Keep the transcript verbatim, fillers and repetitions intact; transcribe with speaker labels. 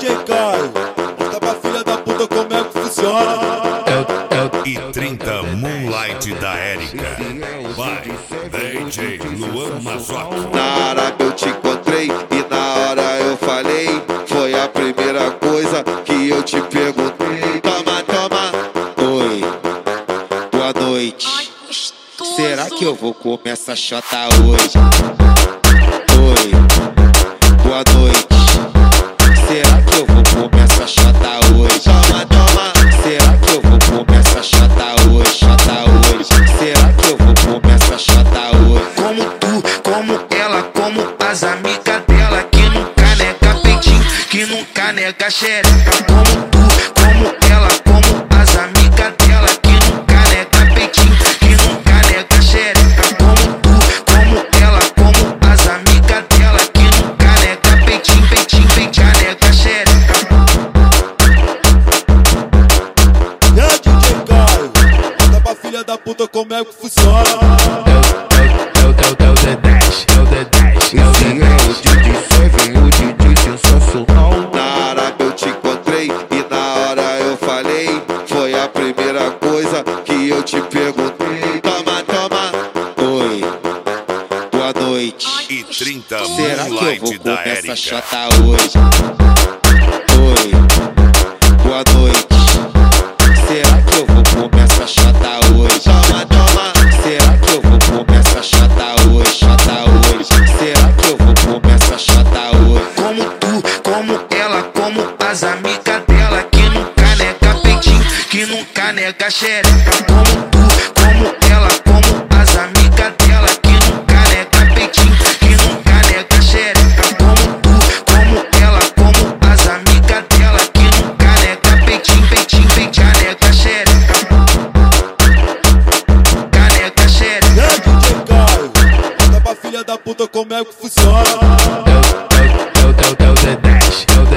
Speaker 1: D J Caio, conta pra filha da puta como é que funciona.
Speaker 2: E trinta Moonlight da Érica. Vai, D J Luan Mazotti.
Speaker 3: Na hora que eu te encontrei e na hora eu falei, foi a primeira coisa que eu te perguntei. Toma, toma, oi, boa noite. Será que eu vou comer essa chota hoje? Oi, boa noite. Será que eu vou comer essa chota hoje? Toma, toma. Será que eu vou comer essa chota hoje? Chota hoje. Será que eu vou comer essa chota hoje?
Speaker 4: Como tu, como ela, como as amigas dela, que nunca nega peitinho, que nunca nega xereca. Como tu, como ela, como as amigas dela, que nunca nega peitinho, que nunca nega xereca. Como tu, como ela, como as amigas dela, que nunca nega peitinho, peitinho, peitinho, nega xereca.
Speaker 1: E aí, D J Caio, conta pra filha da puta como é que funciona.
Speaker 4: É o D dez, é o D dez, é o D dez.
Speaker 3: O D J Seven, o D J sensacional. Na hora que eu te encontrei e na hora eu falei, foi a primeira coisa que eu te perguntei. Toma, toma, oi, boa noite.
Speaker 2: E trinta
Speaker 3: Será que eu vou
Speaker 2: Moonlight da
Speaker 3: comer essa
Speaker 2: Érica.
Speaker 3: chota hoje? Oi, boa noite. Será que eu vou comer essa chota hoje? Toma, toma. Será que eu vou comer essa chota hoje? Chota hoje. Será que eu vou comer essa chota hoje?
Speaker 4: Como tu, como ela, como as amigas dela, que nunca nega peitinho, que nunca nega xereca. Como tu, como ela, como as amigas dela, que nunca nega peitinho, que nunca nega xereca. Como tu, como ela, como as amigas dela, que nunca nega peitinho, peitinho, peitinho, nega xereca. Nega xereca.
Speaker 1: E aí, D J Caio, conta pra filha da puta como é que funciona.
Speaker 4: É o D dez, é o